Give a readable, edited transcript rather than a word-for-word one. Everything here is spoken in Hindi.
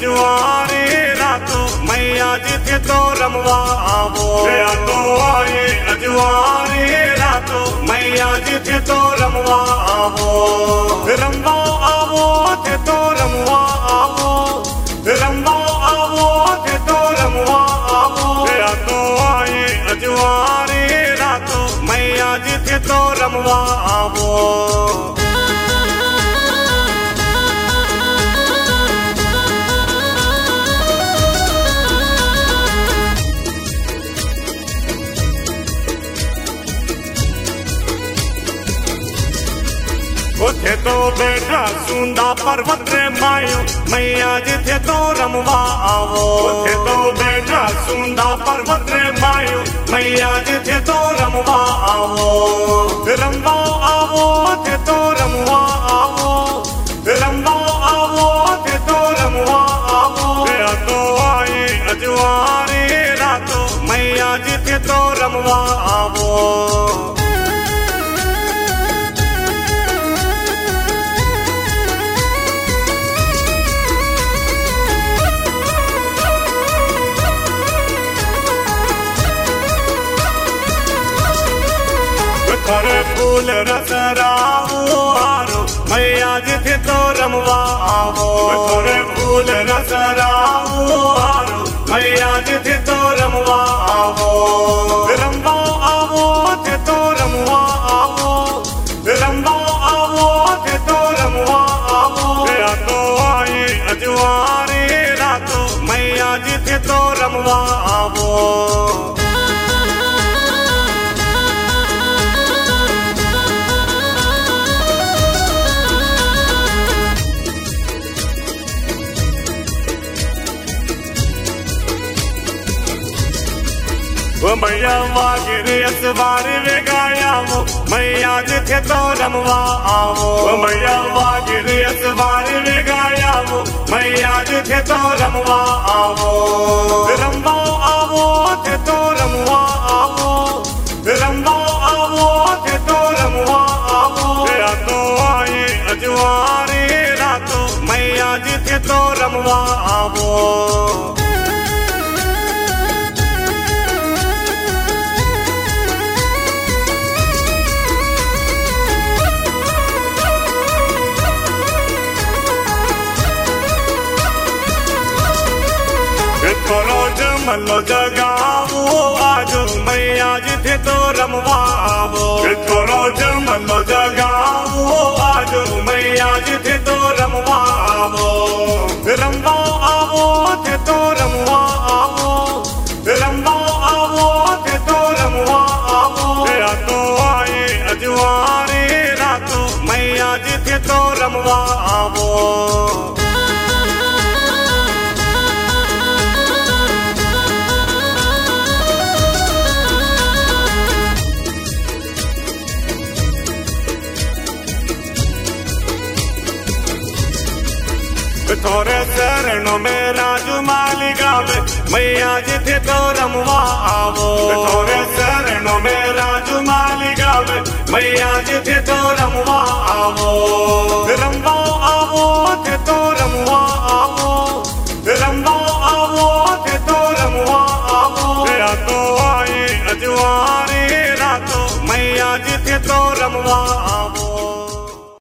अजवारे रातों मैया जिथे तो रमवा आवो। तो आए अजवारे रातों मैया जिथे तो रमवा आवो। रमवा आवो थे तो रमवा आवो। रमवा आवो थे तो रमवा आवो। तो आए अजवारे रातों मैया जिथे तो रमवा आवो। उथे तो बैठा सुंदा पर्वत रे मायो मैया जिथे तो रमवा आवो। उथे तो बैठा सुंदा पर्वत रे मायो मैया जिथे तो रमवा आवो। रमवा आवो थे तो रमवा आवो। रमवा आवो थे तो रमवा आवो। तो आए अजवारे रातों मैया जिथे तो रमवा आवो। खरे फूल रसरावो हारो मैया जिथे तो रमवा आवो। खरे फूल रसरावो हारो मैया जिथे तो रमवा आवो। रमवा आवो थे तो रमवा आवो। रमवा आवो थे तो रमवा आवो। तो आए अजवारे रातों मैया जिथे तो रमवा आवो। मैया वागिरे असवारे वे गाया वो मैया जिथे तो रमवा आवो। मैया वागिरे असवारे वे गाया वो मैया जिथे तो रमवा आवो। रमवा आवो थे तो रमवा आवो। रमवा आवो थे तो रमवा आवो। तो आए अजवारे रातों मैया जिथे तो रमवा आवो। रोज मल्लो जगावो आज मैया जिथे तो रमवा आवो। रोज मल्लो जगावो आज मैया जिथे तो रमवा आवो। रमवा आवो थे तो रमवा आवो। रमवा आवो थे तो रमवा आवो। तो आए अजवारे रातों मैया जिथे तो रमवा आवो। थोरे चरणों में राजमाली गावे मैया जिथे तो रमवा आवो। थोरे चरणों में राजमाली गावे मैया जिथे तो रमवा आवो। रमवा आवो थे तो रमवा आवो। रमवा आवो थे तो रमवा आवो। तो आए अजवारे रातों मैया जिथे तो रमवा आवो।